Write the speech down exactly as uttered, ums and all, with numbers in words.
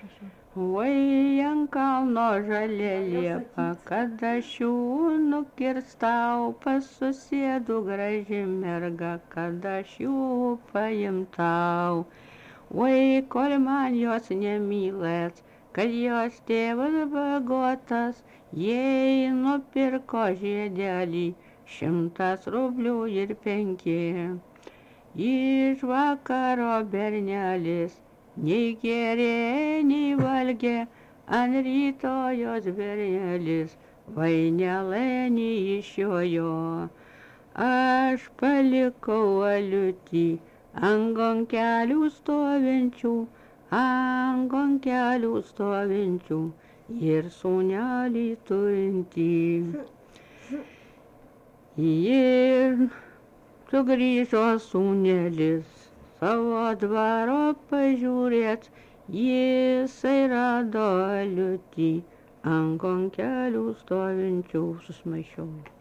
Vai ant kalno žalia liepa, kada šių nukirstau, pasusėdu graži merga, kada šių paimtau. Vai kol man jos nemylėt, kad jos tėvas bagotas, jei nupirko žiedelį, šimtas rublių ir penki. Iš vakaro bernelis, nei gėrė, nei valgė, ant ryto jos bernelis, vainelėnį išjojo. Aš palikau aliutį ant gonkelių stovinčių, ant gonkelių stovinčių ir sūnelį turintį. Ir sugrįžo sūnelis savo dvaro pažiūrėt, jisai rado aliutį ant gonkelių stovinčių, susmaišiau.